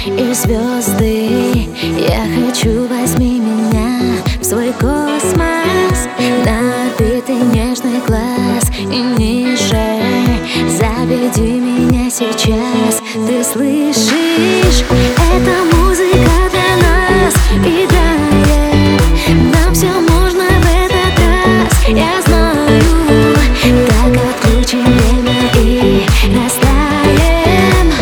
и звезды. Я хочу, возьми меня в свой космос, на орбиты нежный глаз и ниже. Заведи меня сейчас, ты слышишь? Эта музыка для нас играет, нам все можно в этот раз. Я знаю, так отключим время и растаем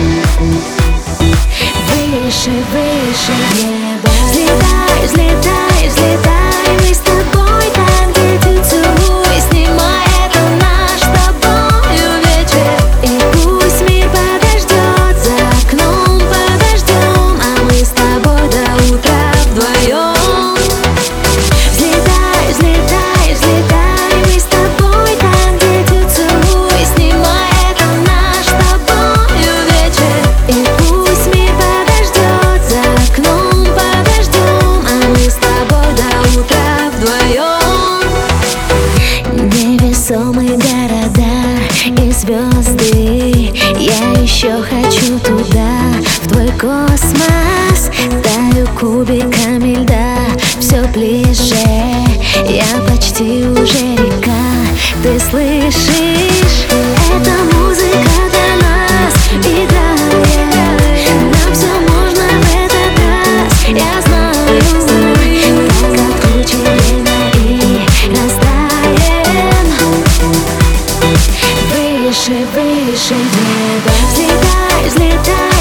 выше, выше неба. Взлетай, взлетай, взлетай, мы с тобой там, где ты целуй. Снимай, это наш с тобою вечер, и пусть мир подождет, за окном подождем, а мы с тобой до утра вдвоем. Взлетай, взлетай, взлетай, мы с тобой там, где ты целуй. Снимай, это наш с тобою вечер, и пусть мир подождет, за окном подождем, а мы с тобой до утра вдвоем. Невесомые города и звезды, я еще хочу туда, в твой космос. Таю кубиками льда, все ближе, я почти уже река, ты слышишь? Эта музыка для нас играет, нам все можно в этот раз. Я знаю, так отключим время и растаем выше, выше неба. Взлетай, взлетай,